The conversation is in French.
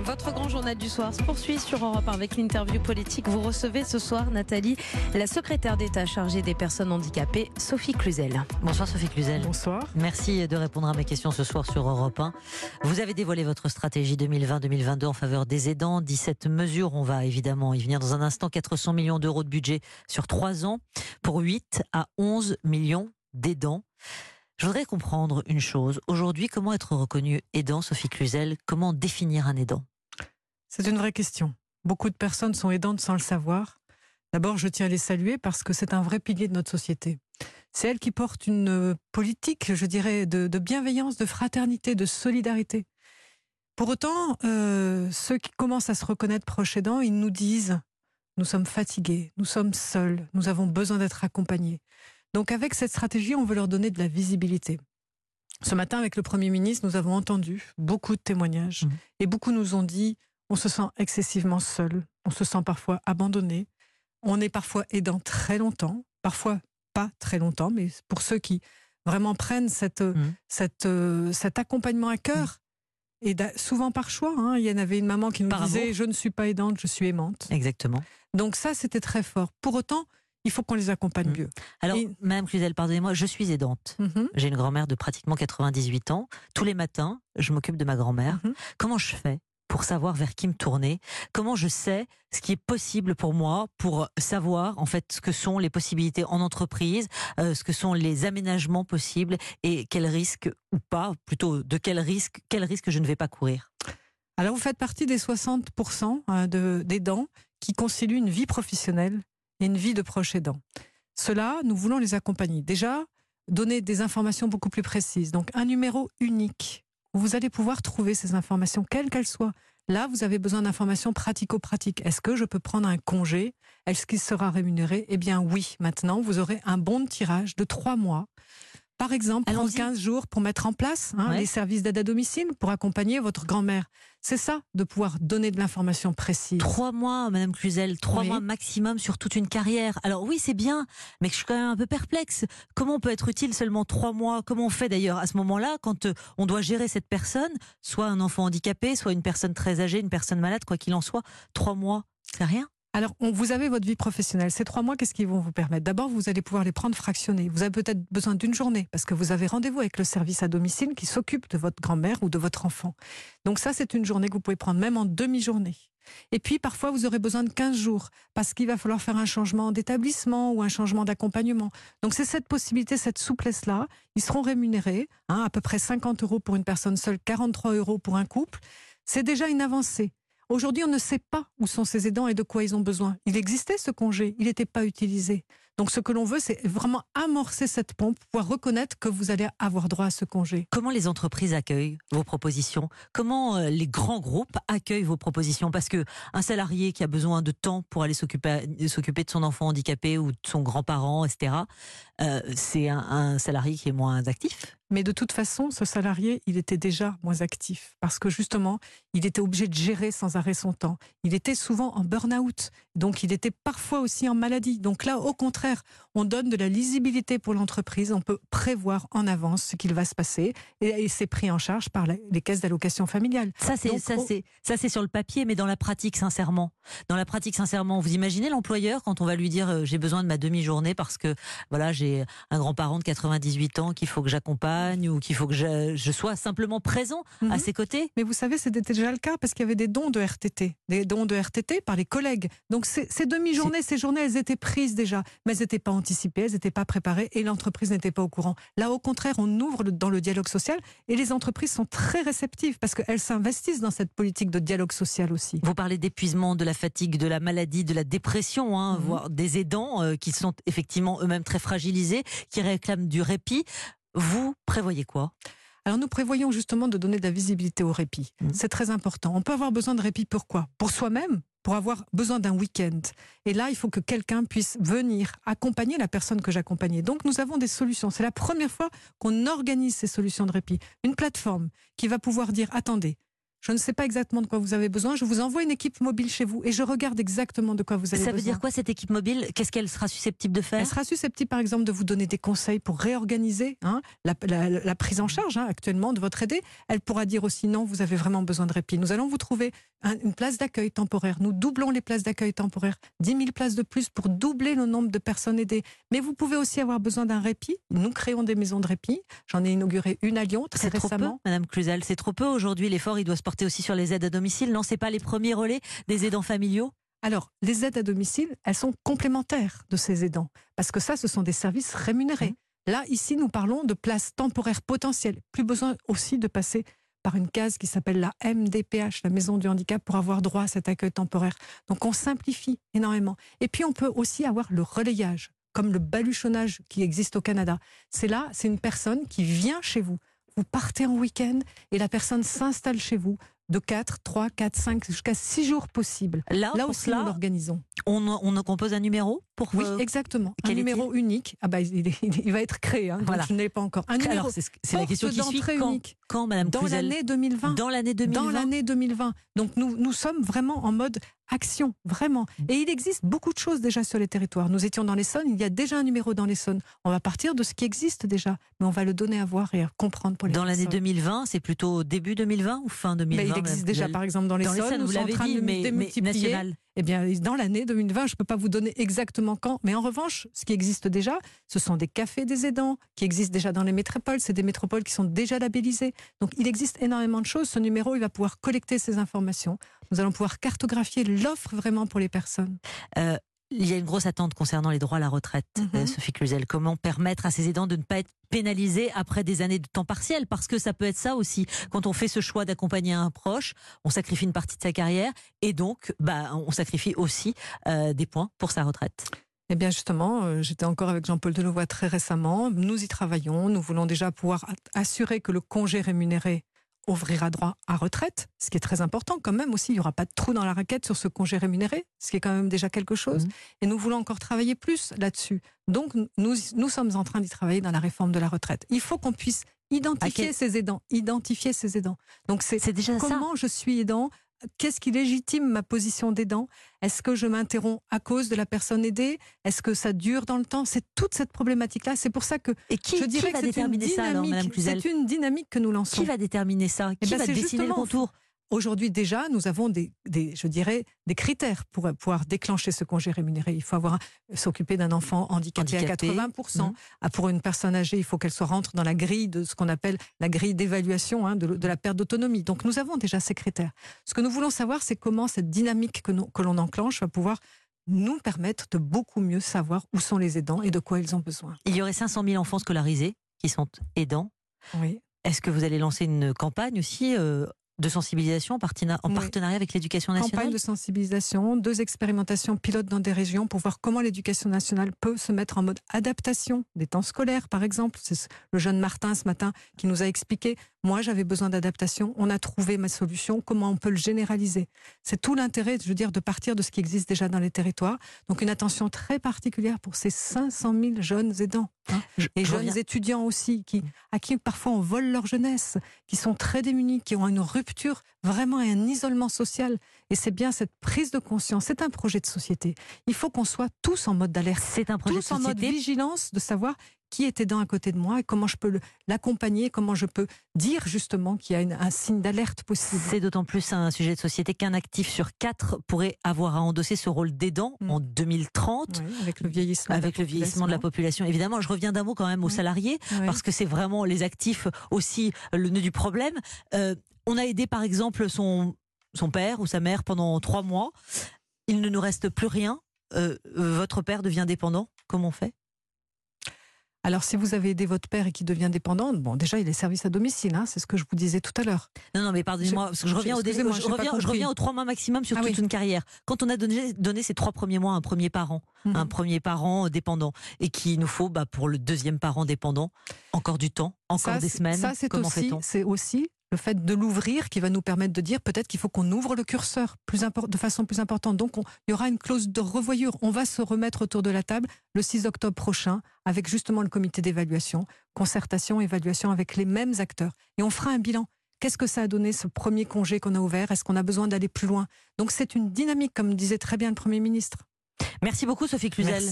Votre grand journal du soir se poursuit sur Europe 1 avec l'interview politique. Vous recevez ce soir, Nathalie, la secrétaire d'État chargée des personnes handicapées, Sophie Cluzel. Bonsoir Sophie Cluzel. Bonsoir. Merci de répondre à mes questions ce soir sur Europe 1. Vous avez dévoilé votre stratégie 2020-2022 en faveur des aidants. 17 mesures, on va évidemment y venir dans un instant. 400 millions d'euros de budget sur 3 ans pour 8 à 11 millions d'aidants. Je voudrais comprendre une chose. Aujourd'hui, comment être reconnu aidant, Sophie Cluzel? Comment définir un aidant? C'est une vraie question. Beaucoup de personnes sont aidantes sans le savoir. D'abord, je tiens à les saluer parce que c'est un vrai pilier de notre société. C'est elles qui portent une politique, je dirais, de bienveillance, de fraternité, de solidarité. Pour autant, ceux qui commencent à se reconnaître proches aidants, ils nous disent « nous sommes fatigués, nous sommes seuls, nous avons besoin d'être accompagnés ». Donc avec cette stratégie, on veut leur donner de la visibilité. Ce matin, avec le Premier ministre, nous avons entendu beaucoup de témoignages et beaucoup nous ont dit on se sent excessivement seul, on se sent parfois abandonné, on est parfois aidant très longtemps, parfois pas très longtemps, mais pour ceux qui vraiment prennent cet accompagnement à cœur, et souvent par choix. Il y en avait une maman qui nous disait « je ne suis pas aidante, je suis aimante ». Exactement. Donc ça, c'était très fort. Pour autant, il faut qu'on les accompagne mieux. Alors, Madame Cluzel, pardonnez-moi, je suis aidante. J'ai une grand-mère de pratiquement 98 ans. Tous les matins, je m'occupe de ma grand-mère. Comment je fais pour savoir vers qui me tourner? Comment je sais ce qui est possible pour moi, pour savoir en fait ce que sont les possibilités en entreprise, ce que sont les aménagements possibles et quels risques ou pas, plutôt de quel risque je ne vais pas courir? Alors, vous faites partie des 60% d'aidants qui concilient une vie professionnelle et une vie de proche aidant. Cela, nous voulons les accompagner. Déjà, donner des informations beaucoup plus précises. Donc, un numéro unique où vous allez pouvoir trouver ces informations, quelles qu'elles soient. Là, vous avez besoin d'informations pratico-pratiques. Est-ce que je peux prendre un congé? Est-ce qu'il sera rémunéré? Eh bien oui, maintenant, vous aurez un bon de tirage de 3 mois. Par exemple, prendre 15 jours pour mettre en place les services d'aide à domicile pour accompagner votre grand-mère. C'est ça, de pouvoir donner de l'information précise. 3 mois, Madame Cluzel, 3 mois maximum sur toute une carrière. Alors oui, c'est bien, mais je suis quand même un peu perplexe. Comment on peut être utile seulement 3 mois? Comment on fait d'ailleurs à ce moment-là, quand on doit gérer cette personne, soit un enfant handicapé, soit une personne très âgée, une personne malade, quoi qu'il en soit? 3 mois, c'est rien? Alors, vous avez votre vie professionnelle. Ces 3 mois, qu'est-ce qu'ils vont vous permettre? D'abord, vous allez pouvoir les prendre fractionnés. Vous avez peut-être besoin d'une journée parce que vous avez rendez-vous avec le service à domicile qui s'occupe de votre grand-mère ou de votre enfant. Donc ça, c'est une journée que vous pouvez prendre même en demi-journée. Et puis, parfois, vous aurez besoin de 15 jours parce qu'il va falloir faire un changement d'établissement ou un changement d'accompagnement. Donc, c'est cette possibilité, cette souplesse-là. Ils seront rémunérés, à peu près 50 € pour une personne seule, 43 € pour un couple. C'est déjà une avancée. Aujourd'hui, on ne sait pas où sont ces aidants et de quoi ils ont besoin. Il existait ce congé, il n'était pas utilisé. Donc ce que l'on veut, c'est vraiment amorcer cette pompe, pouvoir reconnaître que vous allez avoir droit à ce congé. Comment les entreprises accueillent vos propositions? Comment les grands groupes accueillent vos propositions? Parce que un salarié qui a besoin de temps pour aller s'occuper de son enfant handicapé ou de son grand-parent, etc., c'est un salarié qui est moins actif. Mais de toute façon, ce salarié, il était déjà moins actif parce que justement, il était obligé de gérer sans arrêt son temps. Il était souvent en burn-out, donc il était parfois aussi en maladie. Donc là, au contraire, on donne de la lisibilité pour l'entreprise, on peut prévoir en avance ce qu'il va se passer et c'est pris en charge par les caisses d'allocation familiale. Ça, c'est sur le papier, mais dans la pratique, sincèrement. Dans la pratique, sincèrement, vous imaginez l'employeur quand on va lui dire j'ai besoin de ma demi-journée parce que voilà, j'ai un grand-parent de 98 ans qu'il faut que j'accompagne ou qu'il faut que je sois simplement présent à ses côtés. Mais vous savez, c'était déjà le cas parce qu'il y avait des dons de RTT. Des dons de RTT par les collègues. Donc ces demi-journées, ces journées, elles étaient prises déjà. Mais elles n'étaient pas anticipées, elles n'étaient pas préparées et l'entreprise n'était pas au courant. Là, au contraire, on ouvre dans le dialogue social et les entreprises sont très réceptives parce qu'elles s'investissent dans cette politique de dialogue social aussi. Vous parlez d'épuisement, de la fatigue, de la maladie, de la dépression, voire des aidants qui sont effectivement eux-mêmes très fragilisés, qui réclament du répit. Vous prévoyez quoi? Alors nous prévoyons justement de donner de la visibilité au répit. C'est très important. On peut avoir besoin de répit pourquoi? Pour soi-même, pour avoir besoin d'un week-end. Et là, il faut que quelqu'un puisse venir accompagner la personne que j'accompagnais. Donc nous avons des solutions. C'est la première fois qu'on organise ces solutions de répit. Une plateforme qui va pouvoir dire, attendez, je ne sais pas exactement de quoi vous avez besoin, je vous envoie une équipe mobile chez vous et je regarde exactement de quoi vous avez besoin. Ça veut dire quoi cette équipe mobile? Qu'est-ce qu'elle sera susceptible de faire? Elle sera susceptible par exemple de vous donner des conseils pour réorganiser la prise en charge actuellement de votre aidé. Elle pourra dire aussi non, vous avez vraiment besoin de répit. Nous allons vous trouver une place d'accueil temporaire. Nous doublons les places d'accueil temporaire, 10 000 places de plus pour doubler le nombre de personnes aidées. Mais vous pouvez aussi avoir besoin d'un répit. Nous créons des maisons de répit. J'en ai inauguré une à Lyon très récemment. C'est trop peu, Madame Cluzel, c'est trop peu aujourd'hui. L'effort, il doit se porter aussi sur les aides à domicile. Non, c'est pas les premiers relais des aidants familiaux? Alors, les aides à domicile, elles sont complémentaires de ces aidants. Parce que ça, ce sont des services rémunérés. Là, ici, nous parlons de places temporaires potentielles. Plus besoin aussi de passer par une case qui s'appelle la MDPH, la Maison du Handicap, pour avoir droit à cet accueil temporaire. Donc, on simplifie énormément. Et puis, on peut aussi avoir le relayage, comme le baluchonnage qui existe au Canada. C'est une personne qui vient chez vous. Vous partez en week-end et la personne s'installe chez vous de 4, 3, 4, 5, jusqu'à 6 jours possibles. Là aussi, nous l'organisons. On compose un numéro pour... Oui, exactement. Un numéro unique. Il va être créé, donc je ne l'ai pas encore. Un numéro. Alors, c'est la question qui suit. Quand, Madame Dans Cluzel? l'année 2020. Dans l'année 2020. Dans l'année 2020. Donc nous sommes vraiment en mode action, vraiment. Et il existe beaucoup de choses déjà sur les territoires. Nous étions dans l'Essonne, il y a déjà un numéro dans l'Essonne. On va partir de ce qui existe déjà, mais on va le donner à voir et à comprendre pour les personnes. Dans l'année 2020, c'est plutôt début 2020 ou fin 2020? Il existe déjà, par exemple, dans l'Essonne, vous l'avez dit, mais national. Eh bien, dans l'année 2020, je ne peux pas vous donner exactement quand, mais en revanche, ce qui existe déjà, ce sont des cafés des aidants qui existent déjà dans les métropoles. C'est des métropoles qui sont déjà labellisées. Donc, il existe énormément de choses. Ce numéro, il va pouvoir collecter ces informations. Nous allons pouvoir cartographier l'offre vraiment pour les personnes. Il y a une grosse attente concernant les droits à la retraite, Sophie Cluzel. Comment permettre à ces aidants de ne pas être pénalisés après des années de temps partiel? Parce que ça peut être ça aussi. Quand on fait ce choix d'accompagner un proche, on sacrifie une partie de sa carrière et donc on sacrifie aussi des points pour sa retraite. Eh bien justement, j'étais encore avec Jean-Paul Delevoye très récemment. Nous y travaillons. Nous voulons déjà pouvoir assurer que le congé rémunéré ouvrira droit à retraite, ce qui est très important quand même aussi. Il n'y aura pas de trou dans la raquette sur ce congé rémunéré, ce qui est quand même déjà quelque chose. Et nous voulons encore travailler plus là-dessus. Donc nous sommes en train d'y travailler dans la réforme de la retraite. Il faut qu'on puisse identifier ces aidants. Donc c'est déjà comment je suis aidant. Qu'est-ce qui légitime ma position d'aidant? Est-ce que je m'interromps à cause de la personne aidée? Est-ce que ça dure dans le temps? C'est toute cette problématique-là. C'est pour ça que je dirais que c'est une dynamique. C'est une dynamique que nous lançons. Qui va déterminer ça? Qui va dessiner le contour? Aujourd'hui, déjà, nous avons des critères pour pouvoir déclencher ce congé rémunéré. Il faut s'occuper d'un enfant handicapé à 80%. Pour une personne âgée, il faut qu'elle rentre dans la grille de ce qu'on appelle la grille d'évaluation de la perte d'autonomie. Donc, nous avons déjà ces critères. Ce que nous voulons savoir, c'est comment cette dynamique que l'on enclenche va pouvoir nous permettre de beaucoup mieux savoir où sont les aidants et de quoi ils ont besoin. Il y aurait 500 000 enfants scolarisés qui sont aidants. Oui. Est-ce que vous allez lancer une campagne aussi de sensibilisation en partenariat avec l'Éducation nationale? Campagne de sensibilisation, 2 expérimentations pilotes dans des régions pour voir comment l'Éducation nationale peut se mettre en mode adaptation des temps scolaires, par exemple. C'est le jeune Martin ce matin qui nous a expliqué, moi j'avais besoin d'adaptation, on a trouvé ma solution, comment on peut le généraliser. C'est tout l'intérêt, je veux dire, de partir de ce qui existe déjà dans les territoires. Donc une attention très particulière pour ces 500 000 jeunes aidants. Et jeunes étudiants aussi, à qui parfois on vole leur jeunesse, qui sont très démunis, qui ont une rupture vraiment et un isolement social. Et c'est bien cette prise de conscience, c'est un projet de société. Il faut qu'on soit tous en mode d'alerte. C'est un projet de société. Tous en mode vigilance, de savoir qui est aidant à côté de moi et comment je peux l'accompagner, comment je peux dire justement qu'il y a un signe d'alerte possible. C'est d'autant plus un sujet de société qu'un actif sur 4 pourrait avoir à endosser ce rôle d'aidant en 2030. Oui, avec le vieillissement, de la population. Évidemment, je reviens d'un mot quand même aux salariés, parce que c'est vraiment les actifs aussi le nœud du problème. On a aidé par exemple son père ou sa mère pendant 3 mois. Il ne nous reste plus rien. Votre père devient dépendant. Comment on fait? Alors, si vous avez aidé votre père et qu'il devient dépendant, bon, déjà, il est service à domicile, c'est ce que je vous disais tout à l'heure. Non, mais pardonnez-moi, parce que je reviens aux 3 mois maximum sur toute une carrière. Quand on a donné ces 3 premiers mois à un premier parent, dépendant, et qu'il nous faut, pour le deuxième parent dépendant, encore du temps, encore des semaines, comment fait-on? C'est aussi le fait de l'ouvrir qui va nous permettre de dire peut-être qu'il faut qu'on ouvre le curseur de façon plus importante. Donc il y aura une clause de revoyure. On va se remettre autour de la table le 6 octobre prochain avec justement le comité d'évaluation, concertation, évaluation avec les mêmes acteurs. Et on fera un bilan. Qu'est-ce que ça a donné, ce premier congé qu'on a ouvert? Est-ce qu'on a besoin d'aller plus loin? Donc c'est une dynamique, comme disait très bien le Premier ministre. Merci beaucoup Sophie Cluzel. Merci.